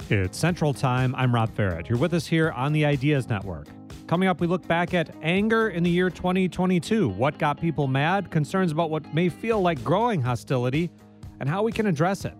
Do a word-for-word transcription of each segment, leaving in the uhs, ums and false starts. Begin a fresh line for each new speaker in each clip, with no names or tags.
It's Central Time. I'm Rob Farrett. You're with us here on the Ideas Network. Coming up, we look back at anger in the year twenty twenty-two. What got people mad, concerns about what may feel like growing hostility, and how we can address it.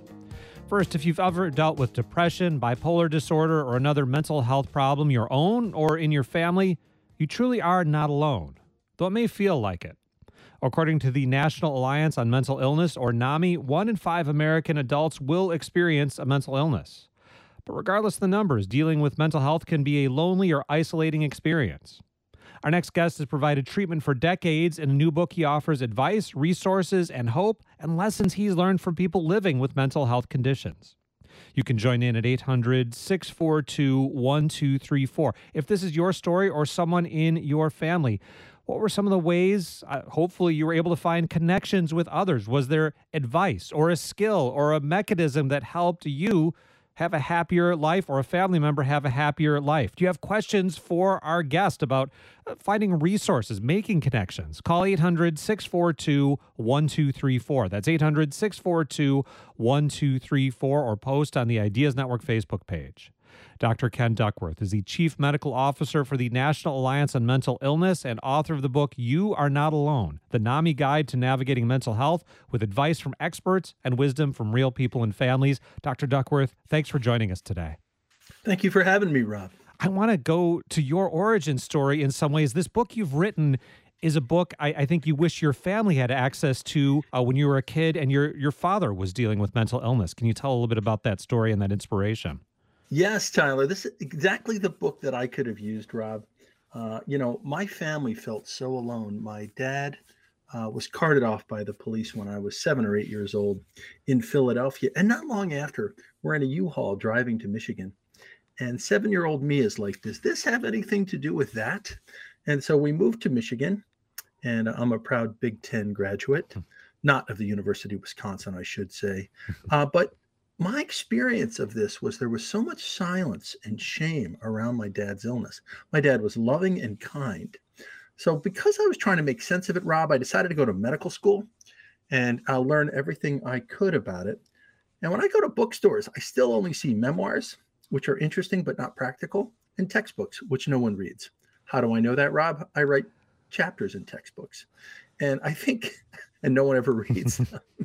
First, if you've ever dealt with depression, bipolar disorder, or another mental health problem, your own or in your family, you truly are not alone, though it may feel like it. According to the National Alliance on Mental Illness, or NAMI, one in five American adults will experience a mental illness. But regardless of the numbers, dealing with mental health can be a lonely or isolating experience. Our next guest has provided treatment for decades. In a new book, he offers advice, resources, and hope, and lessons he's learned from people living with mental health conditions. You can join in at eight hundred, six four two, one two three four. If this is your story or someone in your family, what were some of the ways, uh, hopefully, you were able to find connections with others? Was there advice or a skill or a mechanism that helped you have a happier life, or a family member have a happier life? Do you have questions for our guest about finding resources, making connections? Call eight hundred, six four two, one two three four. That's eight hundred, six four two, one two three four, or post on the Ideas Network Facebook page. Doctor Ken Duckworth is the Chief Medical Officer for the National Alliance on Mental Illness and author of the book, You Are Not Alone, the NAMI Guide to Navigating Mental Health, with advice from experts and wisdom from real people and families. Doctor Duckworth, thanks for joining us today.
Thank you for having me, Rob.
I want to go to your origin story in some ways. This book you've written is a book I, I think you wish your family had access to uh, when you were a kid and your, your father was dealing with mental illness. Can you tell a little bit about that story and that inspiration?
Yes, Tyler, this is exactly the book that I could have used, Rob. Uh, you know, my family felt so alone. My dad uh, was carted off by the police when I was seven or eight years old in Philadelphia. And not long after, we're in a U-Haul driving to Michigan. And seven-year-old me is like, does this have anything to do with that? And so we moved to Michigan, and I'm a proud Big Ten graduate, not of the University of Wisconsin, I should say. Uh, but my experience of this was there was so much silence and shame around my dad's illness. My dad was loving and kind. So because I was trying to make sense of it, Rob, I decided to go to medical school and I'll learn everything I could about it. And when I go to bookstores, I still only see memoirs, which are interesting but not practical, and textbooks, which no one reads. How do I know that, Rob? I write chapters in textbooks. And I think, and no one ever reads,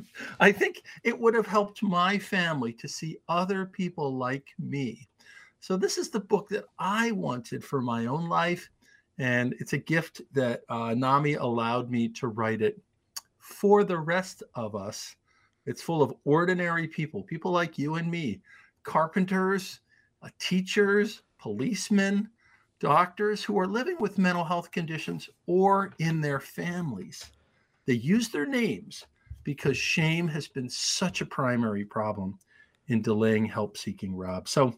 I think it would have helped my family to see other people like me. So this is the book that I wanted for my own life. And it's a gift that uh, NAMI allowed me to write it for the rest of us. It's full of ordinary people, people like you and me, carpenters, uh, teachers, policemen, doctors who are living with mental health conditions or in their families. They use their names because shame has been such a primary problem in delaying help seeking, Rob. So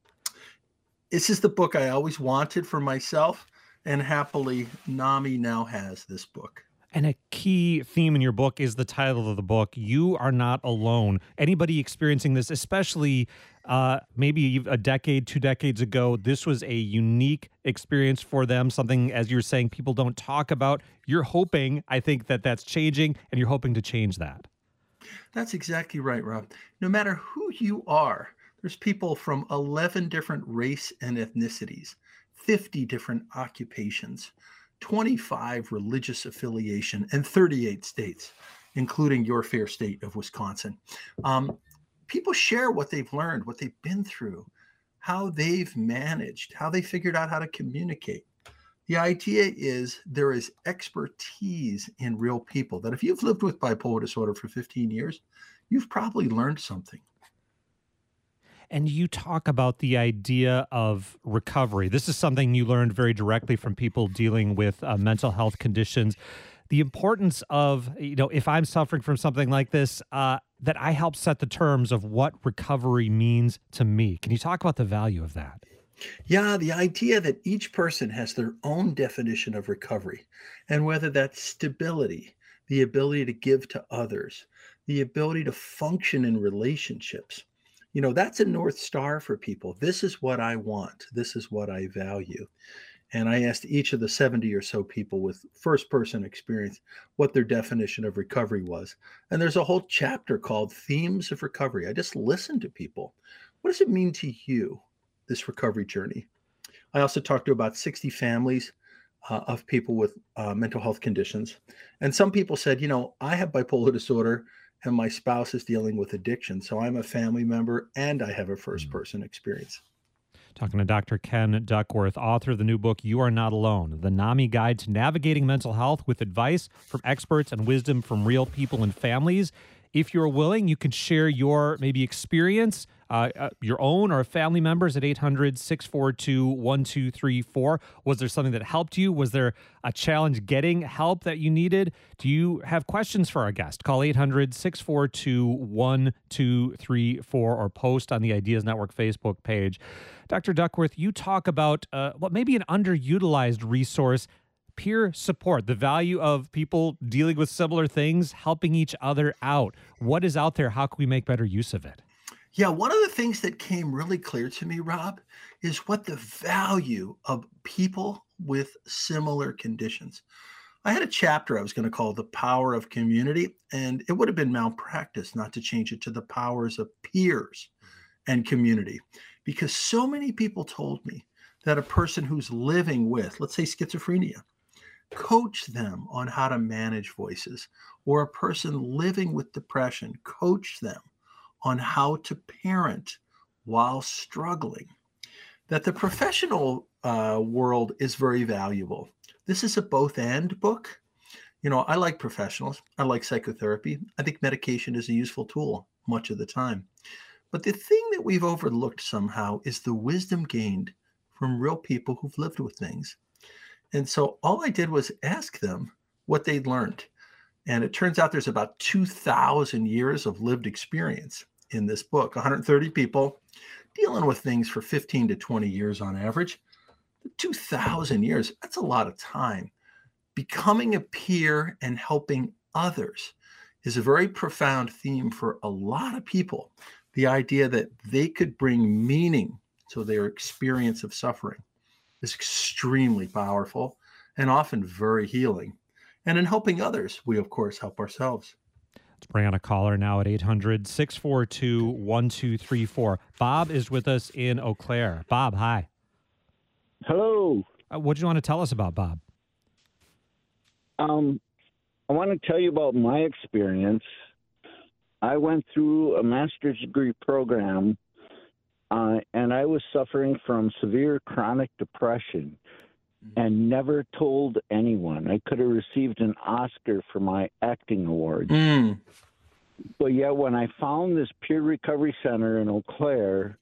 this is the book I always wanted for myself, and happily NAMI now has this book.
And a key theme in your book is the title of the book, You Are Not Alone. Anybody experiencing this, especially uh, maybe a decade, two decades ago, this was a unique experience for them, something, as you were saying, people don't talk about. You're hoping, I think, that that's changing, and you're hoping to change that.
That's exactly right, Rob. No matter who you are, there's people from eleven different race and ethnicities, fifty different occupations, twenty-five religious affiliation, and thirty-eight states, including your fair state of Wisconsin. Um, people share what they've learned, what they've been through, how they've managed, how they figured out how to communicate. The idea is there is expertise in real people that if you've lived with bipolar disorder for fifteen years, you've probably learned something.
And you talk about the idea of recovery. This is something you learned very directly from people dealing with uh, mental health conditions. The importance of, you know, if I'm suffering from something like this, uh, that I help set the terms of what recovery means to me. Can you talk about the value of that?
Yeah, the idea that each person has their own definition of recovery, and whether that's stability, the ability to give to others, the ability to function in relationships. You know, that's a North Star for people. This is what I want. This is what I value. And I asked each of the seventy or so people with first person experience what their definition of recovery was. And there's a whole chapter called Themes of Recovery. I just listened to people. what does it mean to you, this recovery journey? I also talked to about sixty families uh, of people with uh, mental health conditions. And some people said, you know, I have bipolar disorder and my spouse is dealing with addiction. So I'm a family member and I have a first person experience.
Talking to Doctor Ken Duckworth, author of the new book, You Are Not Alone, The NAMI Guide to Navigating Mental Health with advice from experts and wisdom from real people and families. If you're willing, you can share your maybe experience, uh, uh, your own or a family member's at eight hundred, six four two, one two three four. Was there something that helped you? Was there a challenge getting help that you needed? Do you have questions for our guest? Call eight hundred, six four two, one two three four or post on the Ideas Network Facebook page. Doctor Duckworth, you talk about uh, what may be an underutilized resource, peer support, the value of people dealing with similar things, helping each other out. What is out there? How can we make better use of it?
Yeah, one of the things that came really clear to me, Rob, is what the value of people with similar conditions. I had a chapter I was going to call The Power of Community, and it would have been malpractice not to change it to The Powers of Peers and Community, because so many people told me that a person who's living with, let's say, schizophrenia, coach them on how to manage voices, or a person living with depression, coach them on how to parent while struggling. That the professional uh, world is very valuable. This is a both and book. You know, I like professionals. I like psychotherapy. I think medication is a useful tool much of the time. But the thing that we've overlooked somehow is the wisdom gained from real people who've lived with things. And so all I did was ask them what they'd learned. And it turns out there's about two thousand years of lived experience in this book, one hundred thirty people dealing with things for fifteen to twenty years on average. two thousand years, that's a lot of time. Becoming a peer and helping others is a very profound theme for a lot of people. The idea that they could bring meaning to their experience of suffering is extremely powerful and often very healing. And in helping others, we, of course, help ourselves.
Let's bring on a caller now at eight hundred, six four two, one two three four. Bob is with us in Eau Claire. Bob, hi.
Hello.
Uh, what do you want to tell us about, Bob?
Um, I want to tell you about my experience. I went through a master's degree program, uh, and I was suffering from severe chronic depression and never told anyone. I could have received an Oscar for my acting award.
Mm.
But yet when I found this peer recovery center in Eau Claire,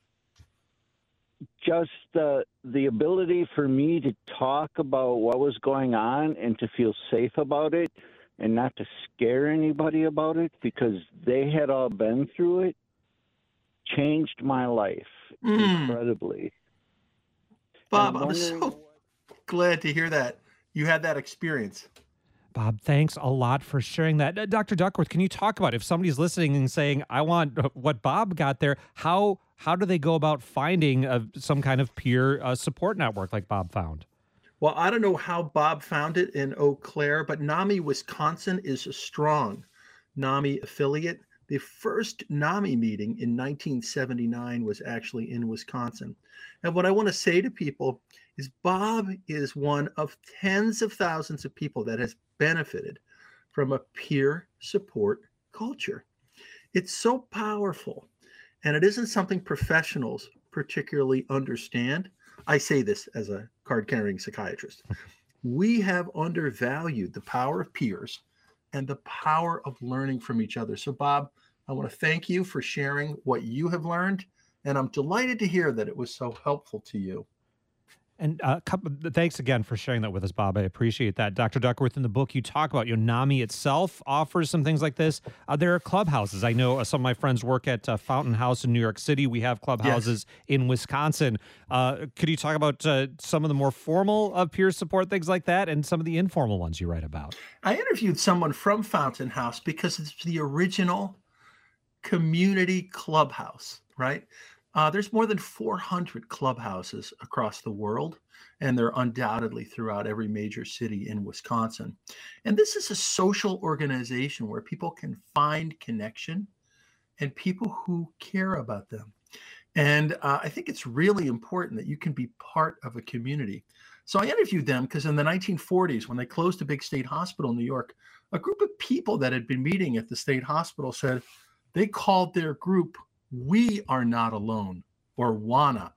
just uh, the ability for me to talk about what was going on and to feel safe about it and not to scare anybody about it because they had all been through it, changed my life
Mm.
incredibly.
Bob,
And
I'm
wondering-
so glad to hear that you had that experience.
Bob, thanks a lot for sharing that. Uh, Doctor Duckworth, can you talk about if somebody's listening and saying, I want uh, what Bob got there, how how do they go about finding uh, some kind of peer uh, support network like Bob found?
Well, I don't know how Bob found it in Eau Claire, but NAMI Wisconsin is a strong NAMI affiliate. The first NAMI meeting in nineteen seventy-nine was actually in Wisconsin. And what I want to say to people is Bob is one of tens of thousands of people that has benefited from a peer support culture. It's so powerful, and it isn't something professionals particularly understand. I say this as a card-carrying psychiatrist. We have undervalued the power of peers and the power of learning from each other. So, Bob, I want to thank you for sharing what you have learned, and I'm delighted to hear that it was so helpful to you.
And uh, couple, thanks again for sharing that with us, Bob. I appreciate that. Doctor Duckworth, in the book you talk about, you know, NAMI itself offers some things like this. Uh, there are clubhouses. I know uh, some of my friends work at uh, Fountain House in New York City. We have clubhouses yes. in Wisconsin. Uh, could you talk about uh, some of the more formal uh, peer support, things like that, and some of the informal ones you write about?
I interviewed someone from Fountain House because it's the original community clubhouse, right? Uh, there's more than four hundred clubhouses across the world, and they're undoubtedly throughout every major city in Wisconsin. And this is a social organization where people can find connection and people who care about them. And uh, I think it's really important that you can be part of a community. So I interviewed them because in the nineteen forties, when they closed a big state hospital in New York, a group of people that had been meeting at the state hospital said they called their group We Are Not Alone, or WANA.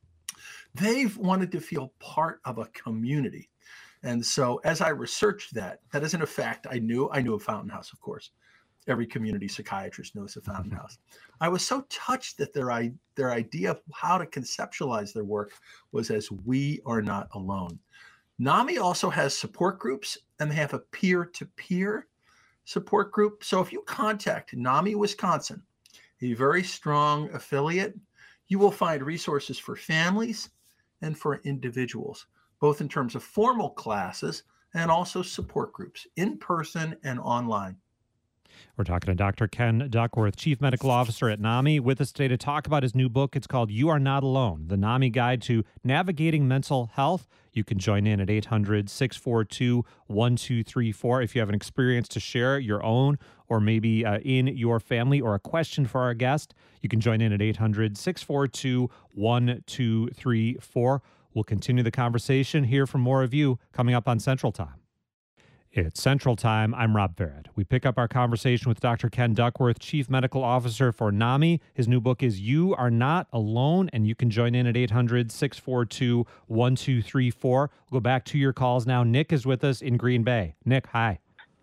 They've wanted to feel part of a community. And so as I researched that, that isn't a fact I knew. I knew of Fountain House, of course. Every community psychiatrist knows the Fountain House. I was so touched that their, their idea of how to conceptualize their work was as We Are Not Alone. NAMI also has support groups, and they have a peer-to-peer support group. So if you contact NAMI Wisconsin, a very strong affiliate, you will find resources for families and for individuals, both in terms of formal classes and also support groups, in person and online.
We're talking to Doctor Ken Duckworth, Chief Medical Officer at NAMI, with us today to talk about his new book. It's called You Are Not Alone, the NAMI Guide to Navigating Mental Health. You can join in at eight hundred, six four two, one two three four if you have an experience to share, your own, or maybe uh, in your family, or a question for our guest. You can join in at eight hundred, six four two, one two three four. We'll continue the conversation, hear from more of you coming up on Central Time. It's Central Time. I'm Rob Barrett. We pick up our conversation with Doctor Ken Duckworth, Chief Medical Officer for NAMI. His new book is You Are Not Alone, and you can join in at eight hundred, six four two, one two three four. We'll go back to your calls now. Nick is with us in Green Bay. Nick, hi.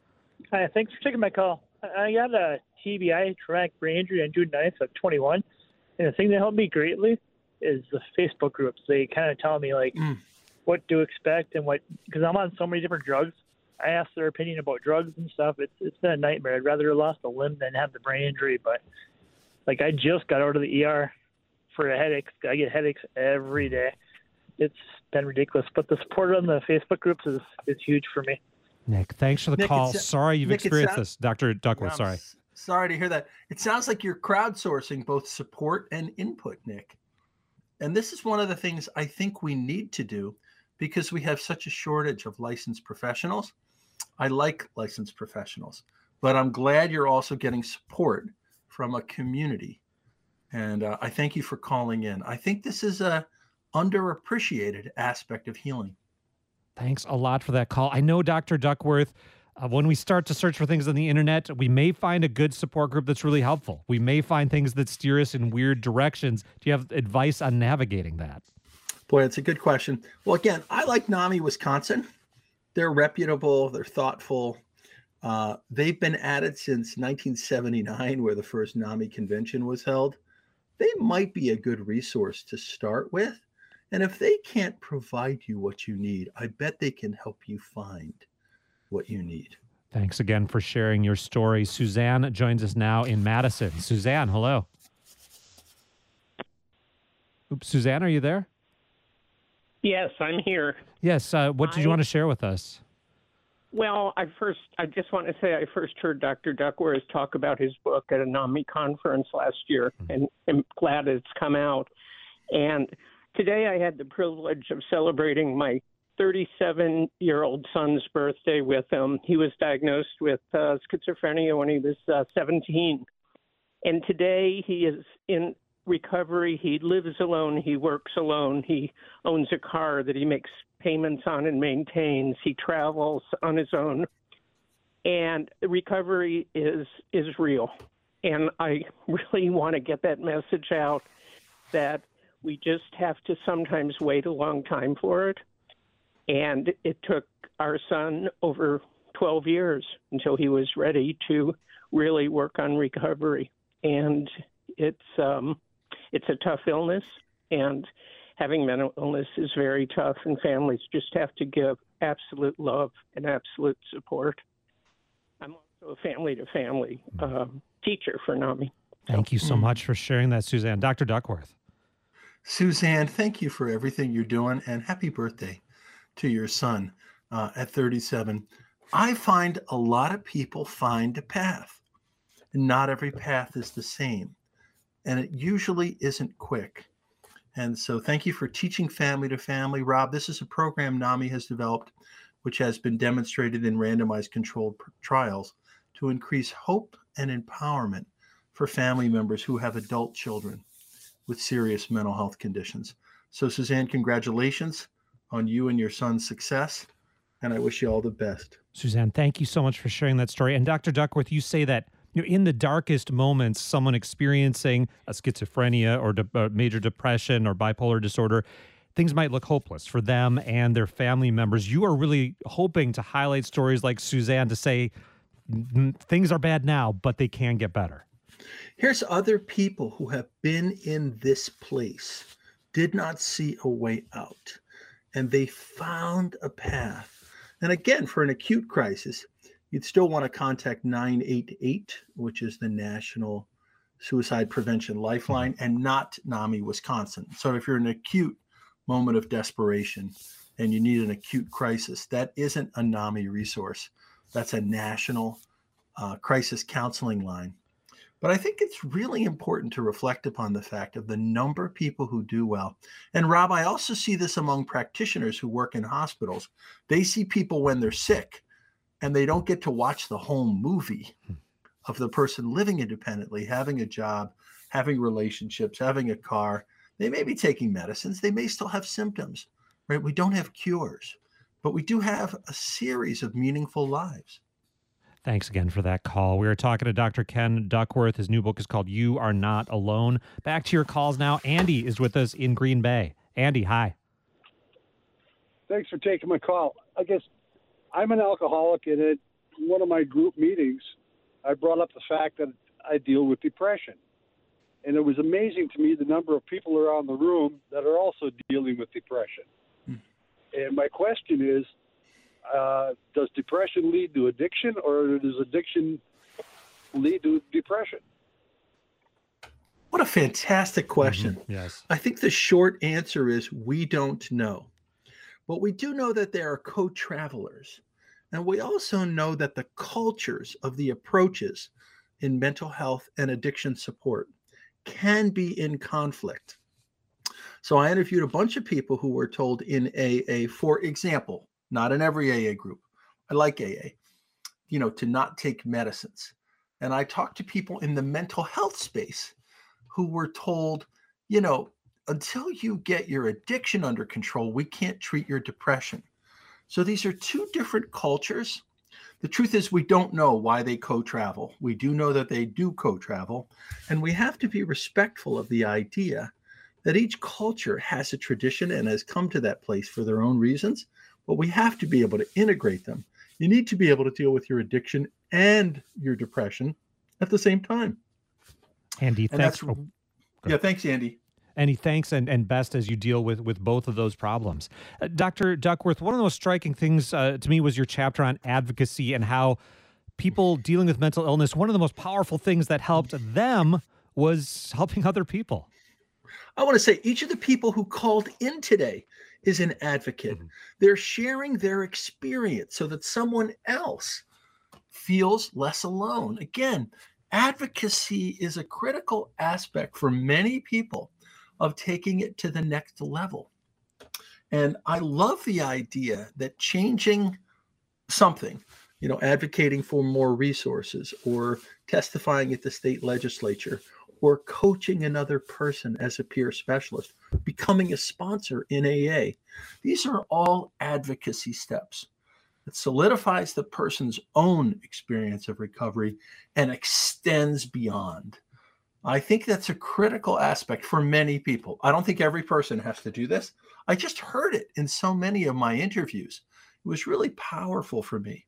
Hi, thanks for taking my call. I got a T B I, traumatic brain injury, on June ninth of twenty-one, and the thing that helped me greatly is the Facebook groups. They kind of tell me, like, mm. what to expect and what, because I'm on so many different drugs. I asked their opinion about drugs and stuff. It's it's been a nightmare. I'd rather have lost a limb than have the brain injury. But like, I just got out of the E R for a headache. I get headaches every day. It's been ridiculous. But the support on the Facebook groups is is huge for me.
Nick, thanks for the
Nick,
call. Sorry you've
Nick,
experienced
sounds,
this, Doctor Duckworth.
I'm
sorry.
S- sorry to hear that. It sounds like you're crowdsourcing both support and input, Nick. And this is one of the things I think we need to do because we have such a shortage of licensed professionals. I like licensed professionals, but I'm glad you're also getting support from a community. And uh, I thank you for calling in. I think this is a underappreciated aspect of healing.
Thanks a lot for that call. I know, Doctor Duckworth, uh, when we start to search for things on the internet, we may find a good support group that's really helpful. We may find things that steer us in weird directions. Do you have advice on navigating that?
Boy, it's a good question. Well, again, I like NAMI Wisconsin. They're reputable. They're thoughtful. Uh, they've been at it since nineteen seventy-nine, where the first NAMI convention was held. They might be a good resource to start with. And if they can't provide you what you need, I bet they can help you find what you need.
Thanks again for sharing your story. Suzanne joins us now in Madison. Suzanne, hello. Oops, Suzanne, are you there?
Yes, I'm here.
Yes. Uh, what did I, you want to share with us?
Well, I first, I just want to say I first heard Doctor Duckworth talk about his book at a NAMI conference last year, mm-hmm. and I'm glad it's come out. And today I had the privilege of celebrating my thirty-seven-year-old son's birthday with him. He was diagnosed with uh, schizophrenia when he was uh, seventeen. And today he is in recovery. He lives alone. He works alone. He owns a car that he makes payments on and maintains. He travels on his own. And recovery is is real. And I really want to get that message out that we just have to sometimes wait a long time for it. And it took our son over twelve years until he was ready to really work on recovery. And it's um, it's a tough illness, and having mental illness is very tough, and families just have to give absolute love and absolute support. I'm also a family-to-family uh, teacher for NAMI.
Thank you so much for sharing that, Suzanne. Doctor Duckworth.
Suzanne, thank you for everything you're doing, and happy birthday to your son uh, at thirty-seven. I find a lot of people find a path. Not every path is the same, and it usually isn't quick. And so thank you for teaching family to family. Rob, this is a program NAMI has developed, which has been demonstrated in randomized controlled trials to increase hope and empowerment for family members who have adult children with serious mental health conditions. So, Suzanne, congratulations on you and your son's success, and I wish you all the best.
Suzanne, thank you so much for sharing that story. And Doctor Duckworth, you say that, you know, in the darkest moments, someone experiencing a schizophrenia or de- uh, major depression or bipolar disorder, things might look hopeless for them and their family members. You are really hoping to highlight stories like Suzanne to say things are bad now, but they can get better.
Here's other people who have been in this place, did not see a way out, and they found a path. And again, for an acute crisis, you'd still want to contact nine eight eight, which is the National Suicide Prevention Lifeline, and not NAMI Wisconsin. So if you're in an acute moment of desperation and you need an acute crisis, that isn't a NAMI resource. That's a national uh, crisis counseling line. But I think it's really important to reflect upon the fact of the number of people who do well. And Rob, I also see this among practitioners who work in hospitals. They see people when they're sick and they don't get to watch the whole movie of the person living independently, having a job, having relationships, having a car. They may be taking medicines. They may still have symptoms, right? We don't have cures, but we do have a series of meaningful lives.
Thanks again for that call. We are talking to Doctor Ken Duckworth. His new book is called You Are Not Alone. Back to your calls now. Andy is with us in Green Bay. Andy, hi.
Thanks for taking my call. I guess I'm an alcoholic, and at one of my group meetings, I brought up the fact that I deal with depression. And it was amazing to me the number of people around the room that are also dealing with depression. Hmm. And my question is, Uh, does depression lead to addiction, or does addiction lead to depression?
What a fantastic question.
Mm-hmm. Yes.
I think the short answer is we don't know. But we do know that there are co-travelers. And we also know that the cultures of the approaches in mental health and addiction support can be in conflict. So I interviewed a bunch of people who were told in A A, for example, not in every A A group, I like A A, you know, to not take medicines. And I talked to people in the mental health space who were told, you know, until you get your addiction under control, we can't treat your depression. So these are two different cultures. The truth is we don't know why they co-travel. We do know that they do co-travel, and we have to be respectful of the idea that each culture has a tradition and has come to that place for their own reasons. But we have to be able to integrate them. You need to be able to deal with your addiction and your depression at the same time.
Andy,
and
thanks.
Oh, yeah, thanks, Andy.
Andy, thanks, and, and best as you deal with, with both of those problems. Uh, Doctor Duckworth, one of the most striking things uh, to me was your chapter on advocacy and how people dealing with mental illness, one of the most powerful things that helped them was helping other people.
I want to say each of the people who called in today is an advocate. Mm-hmm. They're sharing their experience so that someone else feels less alone. Again, advocacy is a critical aspect for many people of taking it to the next level. And I love the idea that changing something, you know, advocating for more resources or testifying at the state legislature or coaching another person as a peer specialist, becoming a sponsor in A A. These are all advocacy steps. It solidifies the person's own experience of recovery and extends beyond. I think that's a critical aspect for many people. I don't think every person has to do this. I just heard it in so many of my interviews. It was really powerful for me.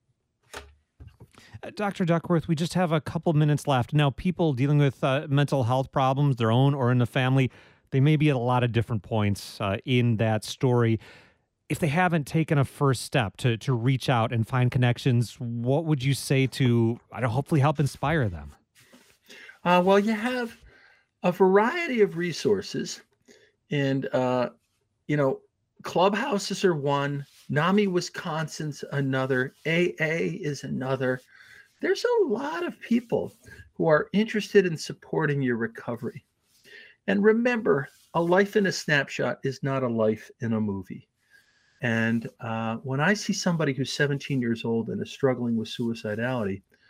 Uh, Doctor Duckworth, we just have a couple minutes left. Now, people dealing with uh, mental health problems, their own or in the family, they may be at a lot of different points uh, in that story. If they haven't taken a first step to to reach out and find connections, what would you say to, I don't hopefully help inspire them?
Uh, well, you have a variety of resources, and uh, you know, clubhouses are one. NAMI Wisconsin's another. A A is another. There's a lot of people who are interested in supporting your recovery. And remember, a life in a snapshot is not a life in a movie. And uh, when I see somebody who's seventeen years old and is struggling with suicidality,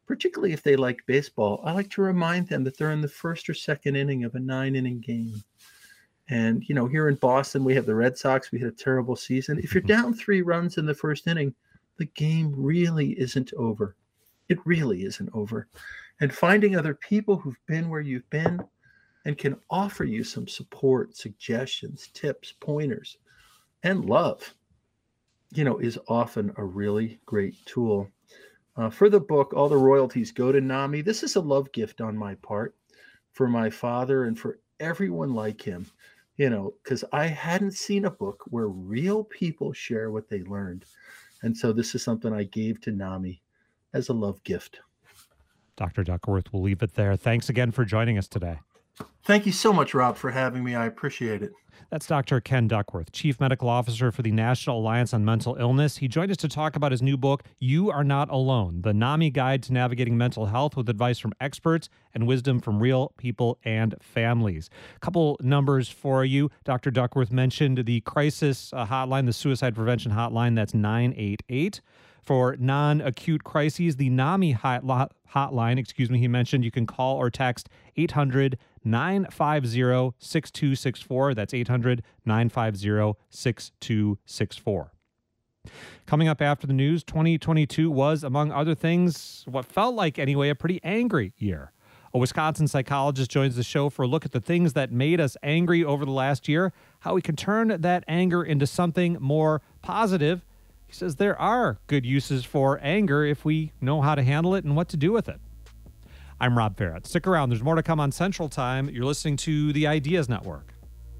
particularly if they like baseball, I like to remind them that they're in the first or second inning of a nine inning game. And, you know, here in Boston, we have the Red Sox. We had a terrible season. If you're down three runs in the first inning, the game really isn't over. It really isn't over. And finding other people who've been where you've been and can offer you some support, suggestions, tips, pointers, and love, you know, is often a really great tool. Uh, for the book, all the royalties go to NAMI. This is a love gift on my part for my father and for everyone like him, you know, because I hadn't seen a book where real people share what they learned. And so this is something I gave to NAMI as a love gift.
Doctor Duckworth, we'll leave it there. Thanks again for joining us today.
Thank you so much, Rob, for having me. I appreciate it.
That's Doctor Ken Duckworth, Chief Medical Officer for the National Alliance on Mental Illness. He joined us to talk about his new book, You Are Not Alone, the NAMI Guide to Navigating Mental Health with advice from experts and wisdom from real people and families. A couple numbers for you. Doctor Duckworth mentioned the crisis uh, hotline, the suicide prevention hotline. That's nine eight eight. For non-acute crises, the NAMI hot, hotline, excuse me, he mentioned you can call or text eight hundred, nine five zero, six two six four. That's eight hundred, nine five zero, six two six four. Coming up after the news, twenty twenty-two was, among other things, what felt like, anyway, a pretty angry year. A Wisconsin psychologist joins the show for a look at the things that made us angry over the last year, how we can turn that anger into something more positive. He says there are good uses for anger if we know how to handle it and what to do with it. I'm Rob Ferret. Stick around. There's more to come on Central Time. You're listening to the Ideas Network.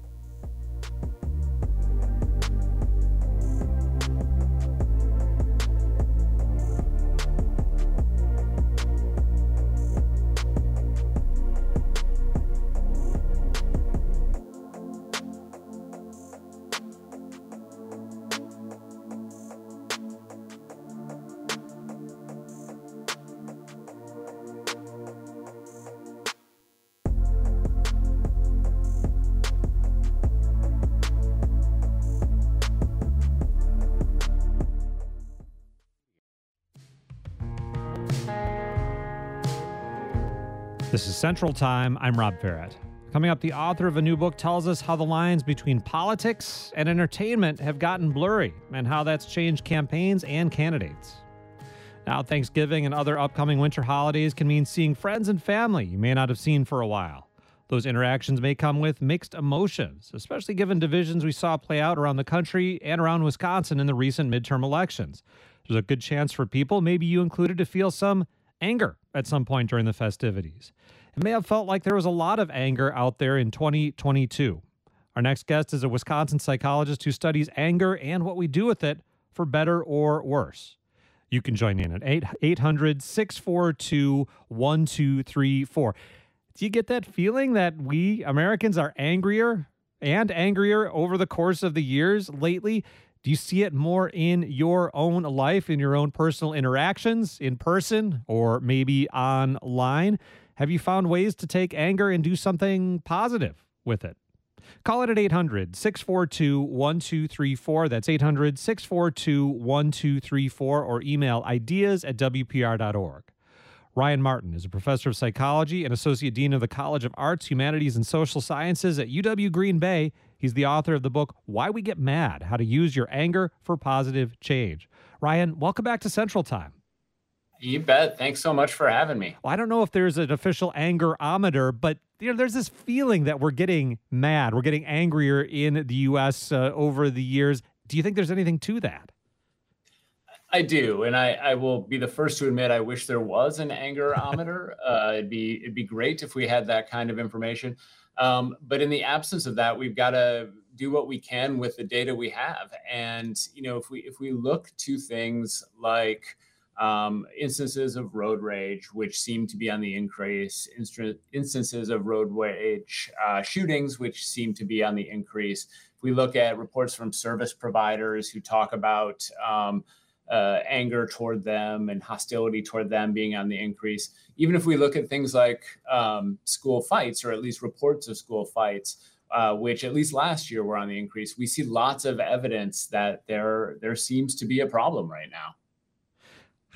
This is Central Time. I'm Rob Ferret. Coming up, the author of a new book tells us how the lines between politics and entertainment have gotten blurry and how that's changed campaigns and candidates. Now, Thanksgiving and other upcoming winter holidays can mean seeing friends and family you may not have seen for a while. Those interactions may come with mixed emotions, especially given divisions we saw play out around the country and around Wisconsin in the recent midterm elections. There's a good chance for people, maybe you included, to feel some anger at some point during the festivities. It may have felt like there was a lot of anger out there in twenty twenty-two. Our next guest is a Wisconsin psychologist who studies anger and what we do with it for better or worse. You can join in at eight hundred, six four two, one two three four. Do you get that feeling that we Americans are angrier and angrier over the course of the years lately? Do you see it more in your own life, in your own personal interactions, in person, or maybe online? Have you found ways to take anger and do something positive with it? Call it at eight hundred, six four two, one two three four. That's eight hundred, six four two, one two three four, or email ideas at w p r dot org. Ryan Martin is a professor of psychology and associate dean of the College of Arts, Humanities, and Social Sciences at U W Green Bay. He's the author of the book, Why We Get Mad, How to Use Your Anger for Positive Change. Ryan, welcome back to Central Time.
You bet. Thanks so much for having me.
Well, I don't know if there's an official angerometer, but you know, there's this feeling that we're getting mad, we're getting angrier in the U S uh, over the years. Do you think there's anything to that?
I do, and I, I will be the first to admit I wish there was an angerometer. uh, it'd be it'd be great if we had that kind of information. Um, but in the absence of that, we've got to do what we can with the data we have. And you know, if we if we look to things like um, instances of road rage, which seem to be on the increase, inst- instances of road rage uh, shootings, which seem to be on the increase. If we look at reports from service providers who talk about um, Uh, anger toward them and hostility toward them being on the increase. Even if we look at things like um, school fights, or at least reports of school fights, uh, which at least last year were on the increase, we see lots of evidence that there there seems to be a problem right now.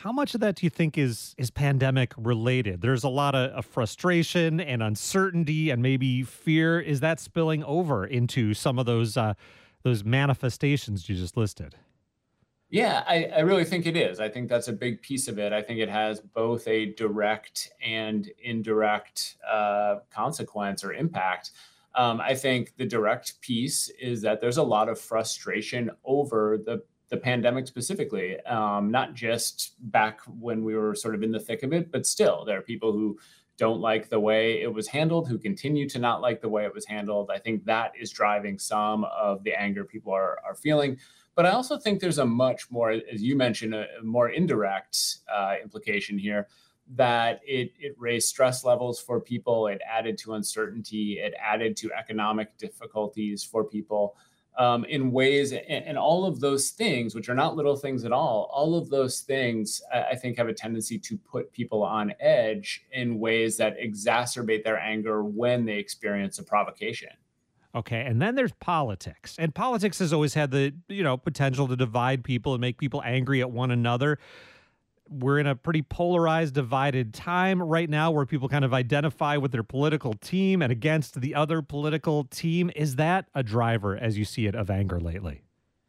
How much of that do you think is is pandemic related? There's a lot of, of frustration and uncertainty and maybe fear. Is that spilling over into some of those uh, those manifestations you just listed?
Yeah, I, I really think it is. I think that's a big piece of it. I think it has both a direct and indirect uh, consequence or impact. Um, I think the direct piece is that there's a lot of frustration over the the pandemic specifically, um, not just back when we were sort of in the thick of it, but still there are people who don't like the way it was handled, who continue to not like the way it was handled. I think that is driving some of the anger people are, are feeling. But I also think there's a much more, as you mentioned, a, a more indirect uh, implication here, that it, it raised stress levels for people. It added to uncertainty. It added to economic difficulties for people. Um, in ways, and, and all of those things, which are not little things at all, all of those things, I, I think, have a tendency to put people on edge in ways that exacerbate their anger when they experience a provocation.
Okay, and then there's politics. And politics has always had the, you know, potential to divide people and make people angry at one another. We're in a pretty polarized, divided time right now where people kind of identify with their political team and against the other political team. Is that a driver, as you see it, of anger lately?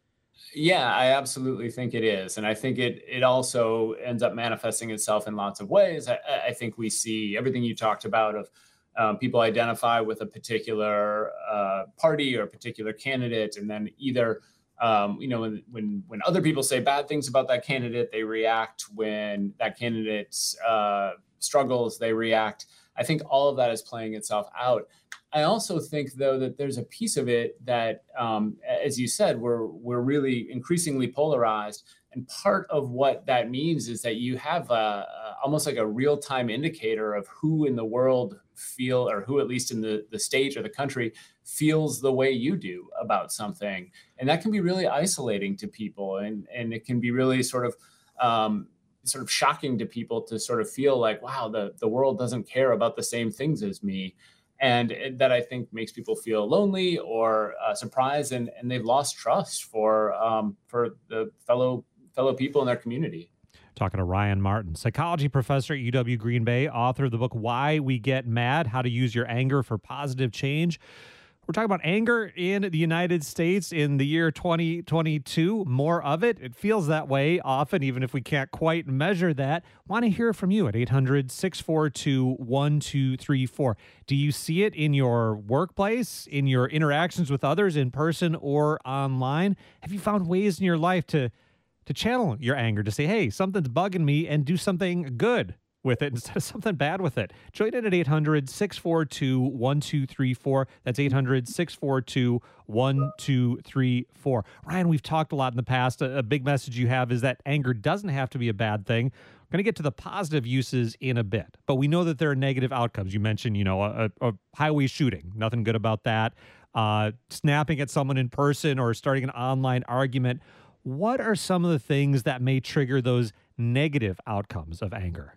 Yeah, I absolutely think it is. And I think it it also ends up manifesting itself in lots of ways. I, I think we see everything you talked about of um, people identify with a particular uh, party or a particular candidate, and then either Um, you know, when, when when other people say bad things about that candidate, they react. When that candidate uh, struggles, they react. I think all of that is playing itself out. I also think, though, that there's a piece of it that, um, as you said, we're we're really increasingly polarized. And part of what that means is that you have a, a, almost like a real-time indicator of who in the world feel, or who at least in the, the state or the country feels the way you do about something. And that can be really isolating to people. And, and it can be really sort of um, sort of shocking to people to sort of feel like, wow, the, the world doesn't care about the same things as me. And that, I think, makes people feel lonely or uh, surprised, and, and they've lost trust for um, for the fellow fellow people in their community.
Talking to Ryan Martin, psychology professor at U W Green Bay, author of the book Why We Get Mad, How to Use Your Anger for Positive Change. We're talking about anger in the United States in the year twenty twenty-two. More of it. It feels that way often, even if we can't quite measure that. Want to hear from you at eight hundred, six four two, one two three four. Do you see it in your workplace, in your interactions with others in person or online? Have you found ways in your life to to channel your anger, to say, hey, something's bugging me, and do something good with it instead of something bad with it? Join in at eight hundred, six four two, one two three four. That's eight hundred, six four two, one two three four. Ryan, we've talked a lot in the past. A, a big message you have is that anger doesn't have to be a bad thing. We're going to get to the positive uses in a bit, but we know that there are negative outcomes. You mentioned, you know, a, a highway shooting. Nothing good about that. Uh, snapping at someone in person or starting an online argument. What are some of the things that may trigger those negative outcomes of anger?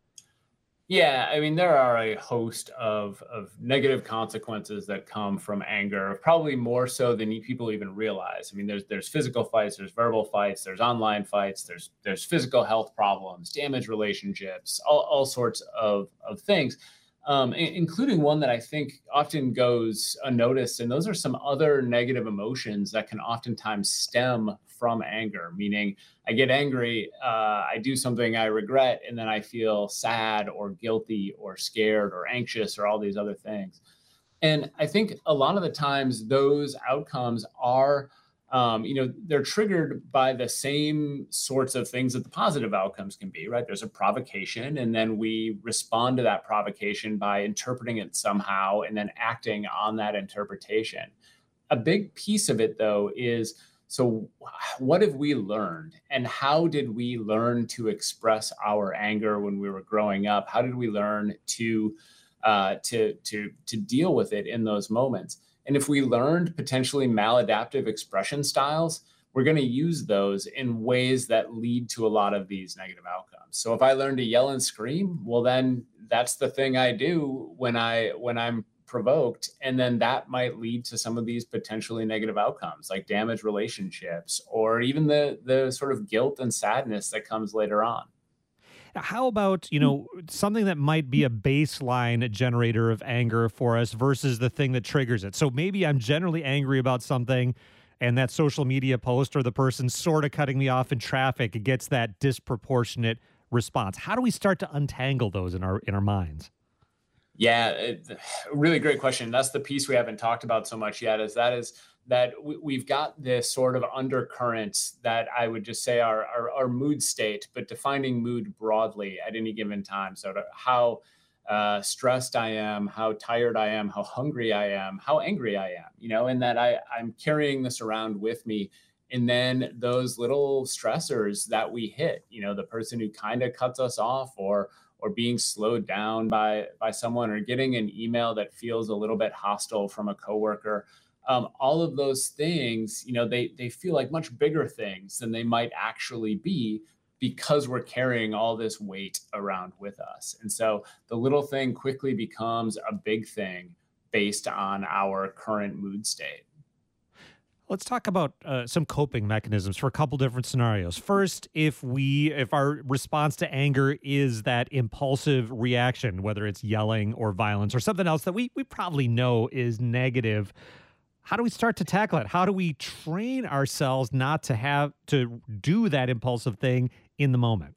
Yeah, I mean, there are a host of, of negative consequences that come from anger, probably more so than people even realize. I mean, there's there's physical fights, there's verbal fights, there's online fights, there's there's physical health problems, damaged relationships, all, all sorts of, of things, um, including one that I think often goes unnoticed. And those are some other negative emotions that can oftentimes stem from anger, meaning I get angry, uh, I do something I regret, and then I feel sad or guilty or scared or anxious or all these other things. And I think a lot of the times those outcomes are, um, you know, they're triggered by the same sorts of things that the positive outcomes can be, right? There's a provocation, and then we respond to that provocation by interpreting it somehow and then acting on that interpretation. A big piece of it, though, is, so what have we learned, and how did we learn to express our anger when we were growing up? How did we learn to uh, to to to deal with it in those moments? And if we learned potentially maladaptive expression styles, we're going to use those in ways that lead to a lot of these negative outcomes. So if I learn to yell and scream, well, then that's the thing I do when I when I'm provoked, and then that might lead to some of these potentially negative outcomes, like damaged relationships, or even the the sort of guilt and sadness that comes later on.
How about, you know, something that might be a baseline generator of anger for us versus the thing that triggers it? So maybe I'm generally angry about something, and that social media post or the person sort of cutting me off in traffic gets that disproportionate response. How do we start to untangle those in our in our minds?
Yeah, it, really great question. That's the piece we haven't talked about so much yet, is that is that we, we've got this sort of undercurrents that I would just say are, are, are mood state, but defining mood broadly at any given time. So to how uh, stressed I am, how tired I am, how hungry I am, how angry I am, you know, and that I, I'm carrying this around with me. And then those little stressors that we hit, you know, the person who kind of cuts us off, or or being slowed down by by someone, or getting an email that feels a little bit hostile from a coworker. Um, all of those things, you know, they they feel like much bigger things than they might actually be, because we're carrying all this weight around with us. And so the little thing quickly becomes a big thing based on our current mood state.
Let's talk about uh, some coping mechanisms for a couple different scenarios. First, if we, if our response to anger is that impulsive reaction, whether it's yelling or violence or something else that we we probably know is negative, how do we start to tackle it? How do we train ourselves not to have to do that impulsive thing in the moment?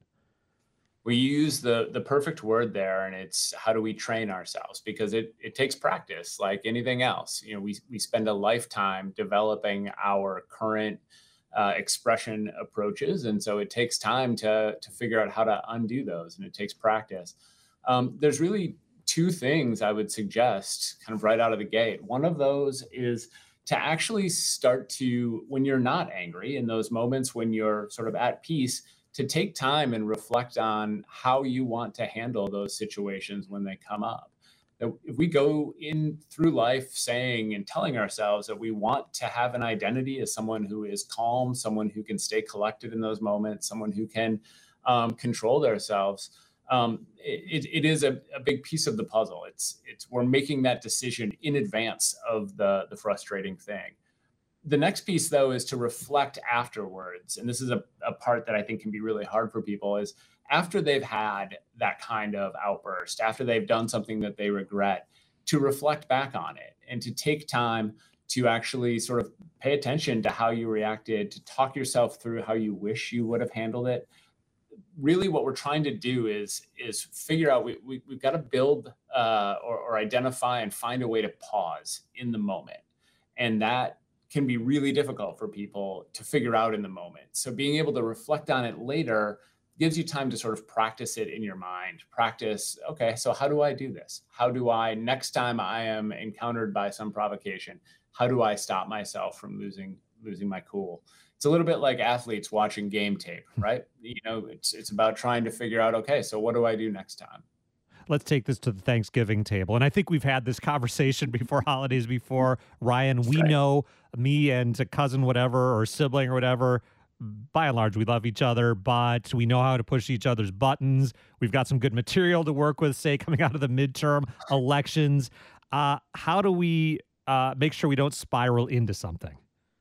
We use the the perfect word there, and it's how do we train ourselves? Because it it takes practice, like anything else. You know, we we spend a lifetime developing our current uh, expression approaches, and so it takes time to to figure out how to undo those, and it takes practice. Um, there's really two things I would suggest, kind of right out of the gate. One of those is to actually start to, when you're not angry, in those moments when you're sort of at peace, to take time and reflect on how you want to handle those situations when they come up. That if we go in through life saying and telling ourselves that we want to have an identity as someone who is calm, someone who can stay collected in those moments, someone who can um, control themselves, um, it, it is a, a big piece of the puzzle. It's it's we're making that decision in advance of the the frustrating thing. The next piece, though, is to reflect afterwards. And this is a, a part that I think can be really hard for people, is after they've had that kind of outburst, after they've done something that they regret, to reflect back on it and to take time to actually sort of pay attention to how you reacted, to talk yourself through how you wish you would have handled it. Really what we're trying to do is, is figure out, we, we, we've got to build uh, or, or identify and find a way to pause in the moment. And that can be really difficult for people to figure out in the moment. So being able to reflect on it later gives you time to sort of practice it in your mind. Practice, okay, so how do I do this? How do I, next time I am encountered by some provocation, how do I stop myself from losing losing my cool? It's a little bit like athletes watching game tape, right? You know, it's it's about trying to figure out, okay, so what do I do next time?
Let's take this to the Thanksgiving table. And I think we've had this conversation before holidays before. Ryan, we right. know me and a cousin, whatever, or sibling or whatever, by and large, we love each other, but we know how to push each other's buttons. We've got some good material to work with, say, coming out of the midterm elections. Uh, how do we uh, make sure we don't spiral into something?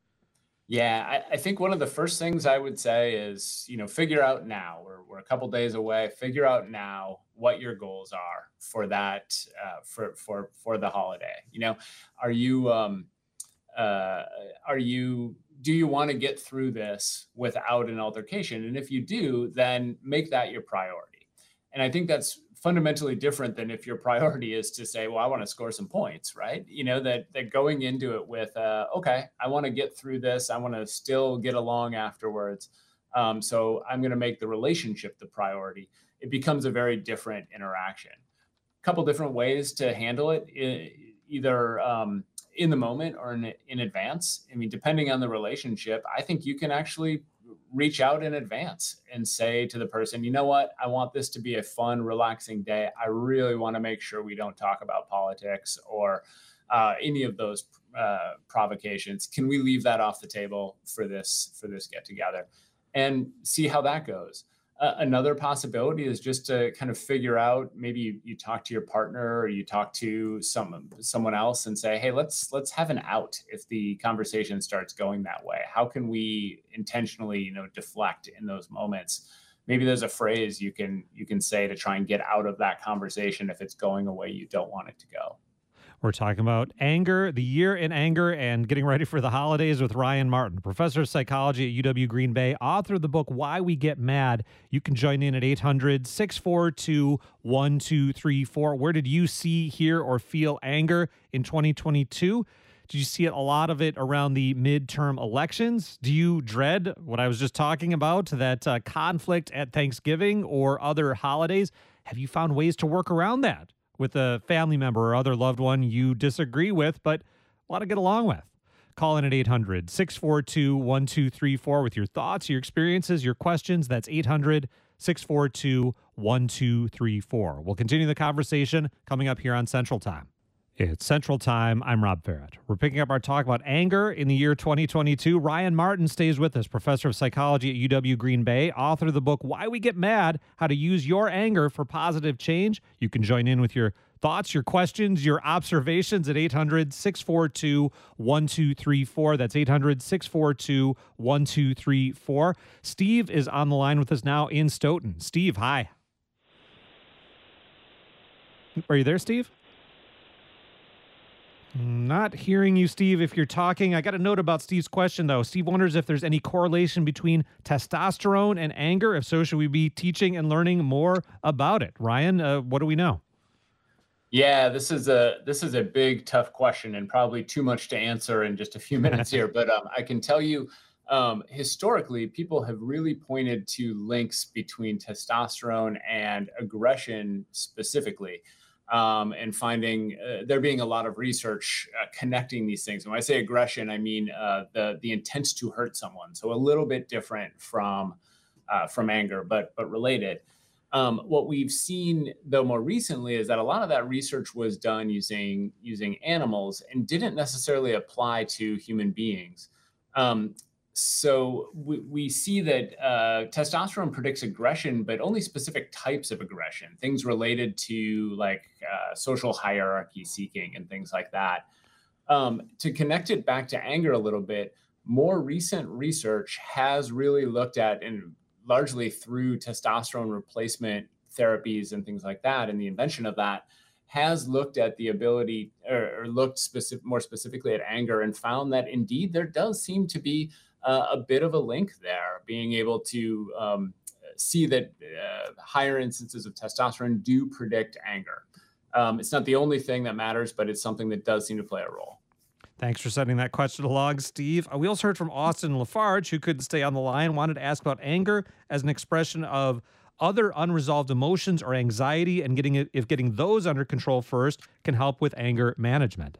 Yeah, I, I think one of the first things I would say is, you know, figure out now. We're, we're a couple days away. Figure out now what your goals are for that, uh, for for for the holiday. You know, are you um, uh, are you do you want to get through this without an altercation? And if you do, then make that your priority. And I think that's fundamentally different than if your priority is to say, well, I want to score some points, right? You know, that that going into it with, uh, okay, I want to get through this. I want to still get along afterwards. Um, so I'm going to make the relationship the priority. It becomes a very different interaction. A couple different ways to handle it, either um, in the moment or in, in advance. I mean, depending on the relationship, I think you can actually reach out in advance and say to the person, you know what, I want this to be a fun, relaxing day. I really want to make sure we don't talk about politics or uh, any of those uh, provocations. Can we leave that off the table for this, for this get together, and see how that goes? Uh, another possibility is just to kind of figure out, maybe you, you talk to your partner or you talk to some, someone else and say, hey, let's let's have an out if the conversation starts going that way. How can we intentionally, you know, deflect in those moments? maybe there's a phrase you can you can say to try and get out of that conversation if it's going a way you don't want it to go.
We're talking about anger, the year in anger, and getting ready for the holidays with Ryan Martin, professor of psychology at U W Green Bay, author of the book Why We Get Mad. You can join in at eight hundred, six four two, one two three four. Where did you see, hear, or feel anger in twenty twenty-two? Did you see it, a lot of it around the midterm elections? Do you dread what I was just talking about, that uh, conflict at Thanksgiving or other holidays? Have you found ways to work around that with a family member or other loved one you disagree with but want to get along with? Call in at eight hundred, six four two, one two three four with your thoughts, your experiences, your questions. That's eight hundred, six four two, one two three four. We'll continue the conversation coming up here on Central Time. It's Central Time. I'm Rob Ferret. We're picking up our talk about anger in the year twenty twenty-two. Ryan Martin stays with us, professor of psychology at U W Green Bay, author of the book Why We Get Mad, How to Use Your Anger for Positive Change. You can join in with your thoughts, your questions, your observations at eight hundred, six four two, one two three four. That's eight hundred, six four two, one two three four. Steve is on the line with us now in Stoughton. Steve, hi. Are you there, Steve? Not hearing you, Steve, if you're talking. I got a note about Steve's question, though. Steve wonders if there's any correlation between testosterone and anger. If so, should we be teaching and learning more about it? Ryan, uh, what do we know?
Yeah, this is a this is a big, tough question, and probably too much to answer in just a few minutes here. But um, I can tell you, um, historically, people have really pointed to links between testosterone and aggression specifically. Um, and finding uh, there being a lot of research uh, connecting these things. When I say aggression, I mean uh, the the intent to hurt someone. So a little bit different from uh, from anger, but but related. Um, what we've seen though more recently is that a lot of that research was done using using animals and didn't necessarily apply to human beings. Um, So we, we see that uh, testosterone predicts aggression, but only specific types of aggression, things related to like uh, social hierarchy seeking and things like that. Um, to connect it back to anger a little bit, more recent research has really looked at, and largely through testosterone replacement therapies and things like that, and the invention of that, has looked at the ability or, or looked specific, more specifically at anger, and found that indeed there does seem to be Uh, a bit of a link there, being able to um, see that uh, higher instances of testosterone do predict anger. Um, it's not the only thing that matters, but it's something that does seem to play a role.
Thanks for sending that question along, Steve. Uh, we also heard from Austin Lafarge, who couldn't stay on the line, wanted to ask about anger as an expression of other unresolved emotions or anxiety, and getting it, if getting those under control first can help with anger management.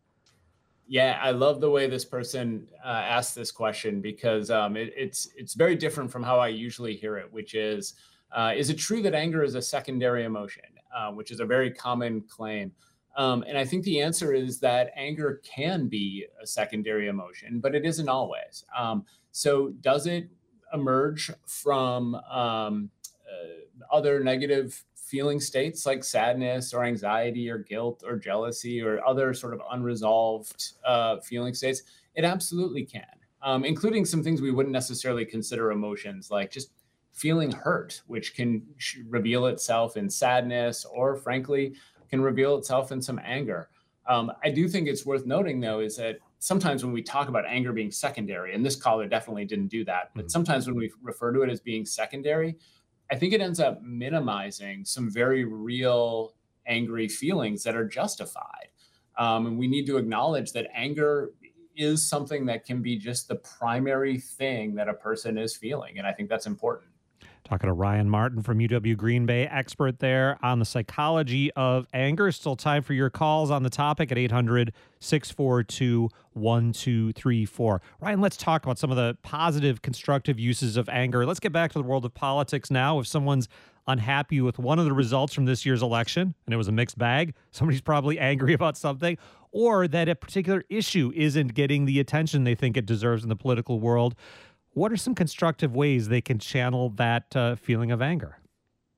Yeah, I love the way this person uh, asked this question, because um, it, it's it's very different from how I usually hear it, which is, uh, is it true that anger is a secondary emotion, uh, which is a very common claim. Um, and I think the answer is that anger can be a secondary emotion, but it isn't always. Um, so does it emerge from um, uh, other negative feeling states like sadness or anxiety or guilt or jealousy or other sort of unresolved uh, feeling states? It absolutely can, um, including some things we wouldn't necessarily consider emotions, like just feeling hurt, which can reveal itself in sadness or, frankly, can reveal itself in some anger. Um, I do think it's worth noting, though, is that sometimes when we talk about anger being secondary, and this caller definitely didn't do that, but sometimes when we refer to it as being secondary, I think it ends up minimizing some very real angry feelings that are justified. Um, and we need to acknowledge that anger is something that can be just the primary thing that a person is feeling. And I think that's important.
Talking to Ryan Martin from U W Green Bay, expert there on the psychology of anger. Still time for your calls on the topic at eight hundred, six four two, one two three four. Ryan, let's talk about some of the positive, constructive uses of anger. Let's get back to the world of politics now. If someone's unhappy with one of the results from this year's election, and it was a mixed bag, somebody's probably angry about something, or that a particular issue isn't getting the attention they think it deserves in the political world, what are some constructive ways they can channel that uh, feeling of anger?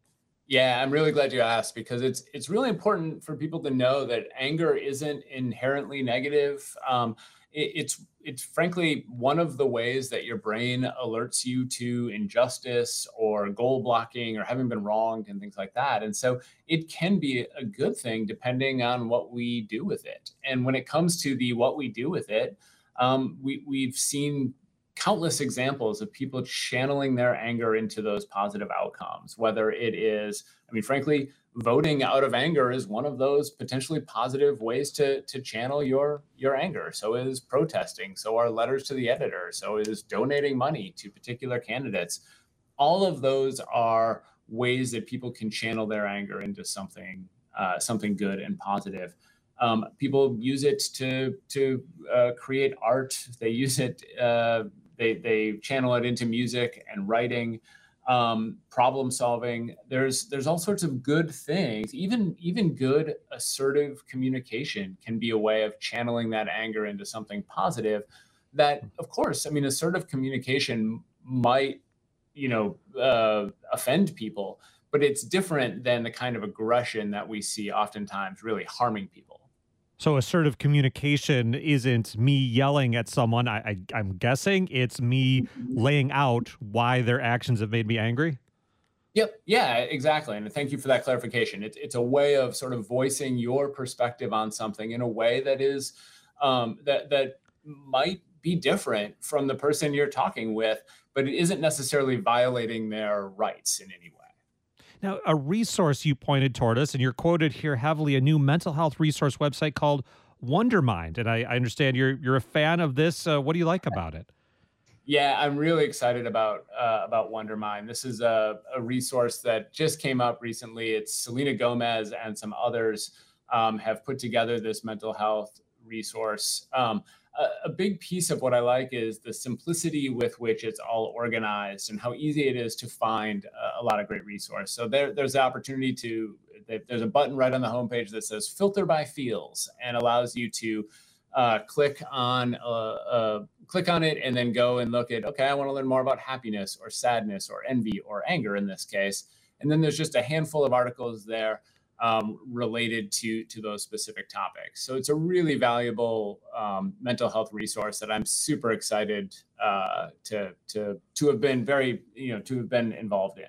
Yeah, I'm really glad you asked, because it's it's really important for people to know that anger isn't inherently negative. Um, it, it's it's frankly one of the ways that your brain alerts you to injustice or goal blocking or having been wronged and things like that. And so it can be a good thing depending on what we do with it. And when it comes to the what we do with it, um, we we've seen countless examples of people channeling their anger into those positive outcomes, whether it is, I mean, frankly, voting out of anger is one of those potentially positive ways to, to channel your, your anger. So is protesting. So are letters to the editor. So is donating money to particular candidates. All of those are ways that people can channel their anger into something, uh, something good and positive. Um, people use it to to uh, create art. They use it. Uh, they they channel it into music and writing, um, problem solving. There's there's all sorts of good things. Even even good assertive communication can be a way of channeling that anger into something positive. That, of course, I mean, assertive communication might, you know, uh, offend people, but it's different than the kind of aggression that we see oftentimes really harming people.
So assertive communication isn't me yelling at someone. I, I, I'm guessing it's me laying out why their actions have made me angry.
Yep. Yeah, exactly. And thank you for that clarification. It's it's a way of sort of voicing your perspective on something in a way that is um, that that might be different from the person you're talking with, but it isn't necessarily violating their rights in any way.
Now, a resource you pointed toward us, and you're quoted here heavily, a new mental health resource website called Wondermind. And I, I understand you're you're a fan of this. Uh, what do you like about it?
Yeah, I'm really excited about uh, about Wondermind. This is a, a resource that just came up recently. It's Selena Gomez and some others um, have put together this mental health resource. Um, a, a big piece of what I like is the simplicity with which it's all organized and how easy it is to find a, a lot of great resource. So there, there's the opportunity to, there's a button right on the homepage that says filter by feels and allows you to uh, click on uh, uh, click on it and then go and look at, okay, I want to learn more about happiness or sadness or envy or anger in this case. And then there's just a handful of articles there um, related to, to those specific topics. So it's a really valuable um, mental health resource that I'm super excited uh, to, to, to have been very, you know, to have been involved in.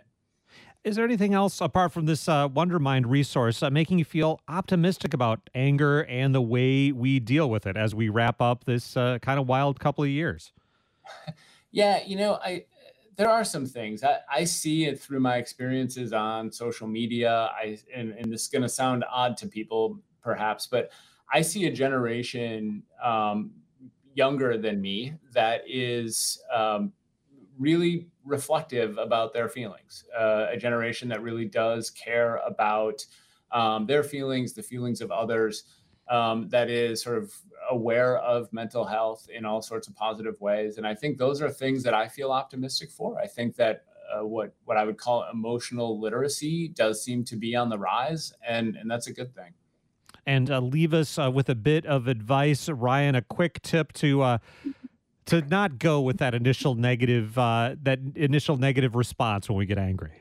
Is there anything else apart from this uh, Wondermind resource uh, making you feel optimistic about anger and the way we deal with it as we wrap up this uh, kind of wild couple of years?
Yeah, you know, I there are some things. I, I see it through my experiences on social media. I and, and this is going to sound odd to people, perhaps, but I see a generation um, younger than me that is um, really reflective about their feelings, uh, a generation that really does care about um, their feelings, the feelings of others, um, that is sort of aware of mental health in all sorts of positive ways. And I think those are things that I feel optimistic for. I think that uh, what, what I would call emotional literacy does seem to be on the rise, and, and that's a good thing.
And uh, leave us uh, with a bit of advice, Ryan, a quick tip to uh, to not go with that initial negative uh, that initial negative response when we get angry.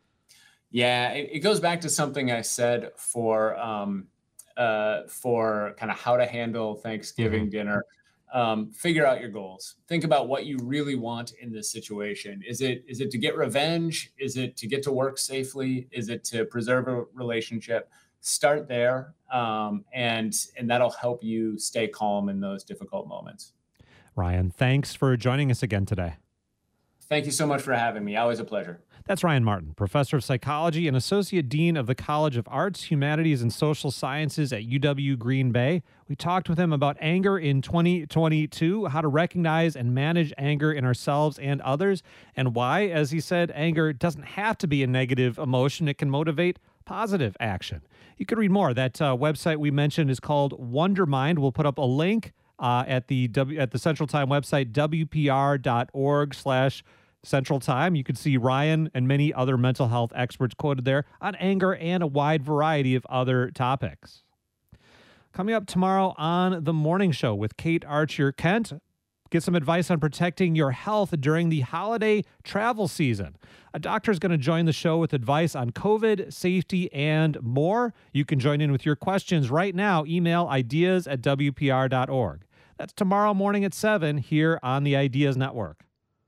Yeah, it, it goes back to something I said for um, uh, for kind of how to handle Thanksgiving mm-hmm. dinner. Um, figure out your goals. Think about what you really want in this situation. Is it is it to get revenge? Is it to get to work safely? Is it to preserve a relationship? Start there, um, and and that'll help you stay calm in those difficult moments.
Ryan, thanks for joining us again today.
Thank you so much for having me. Always a pleasure.
That's Ryan Martin, professor of psychology and associate dean of the College of Arts, Humanities, and Social Sciences at U W Green Bay. We talked with him about anger in twenty twenty-two, how to recognize and manage anger in ourselves and others, and why, as he said, anger doesn't have to be a negative emotion. It can motivate positive action. You can read more. That uh, website we mentioned is called Wondermind. We'll put up a link uh, at the w- at the Central Time website, w p r dot org slash Central Time. You can see Ryan and many other mental health experts quoted there on anger and a wide variety of other topics. Coming up tomorrow on The Morning Show with Kate Archer Kent, Get some advice on protecting your health during the holiday travel season. A doctor is going to join the show with advice on COVID, safety, and more. You can join in with your questions right now. Email ideas at W P R dot org. That's tomorrow morning at seven here on the Ideas Network.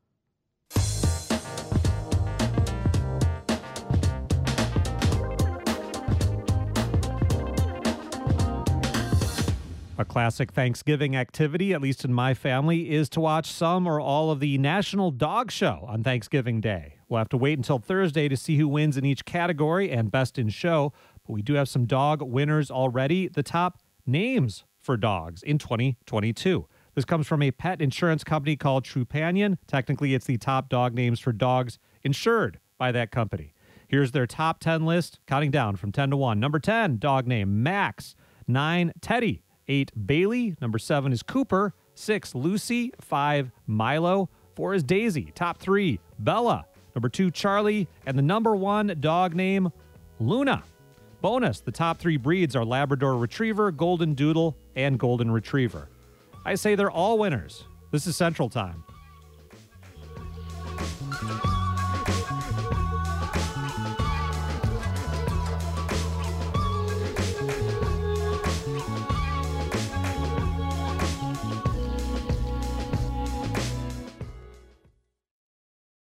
A classic Thanksgiving activity, at least in my family, is to watch some or all of the National Dog Show on Thanksgiving Day. We'll have to wait until Thursday to see who wins in each category and Best in Show, but we do have some dog winners already. The top names for dogs in twenty twenty-two. This comes from a pet insurance company called Trupanion. Technically, it's the top dog names for dogs insured by that company. Here's their top ten list, counting down from ten to one. Number ten, dog name Max. nine, Teddy. eight, Bailey. Number seven is Cooper. six, Lucy. five, Milo. four is Daisy. Top three, Bella. Number two, Charlie. And the number one dog name, Luna. Bonus, the top three breeds are Labrador Retriever, Golden Doodle, and Golden Retriever. I say they're all winners. This is Central Time.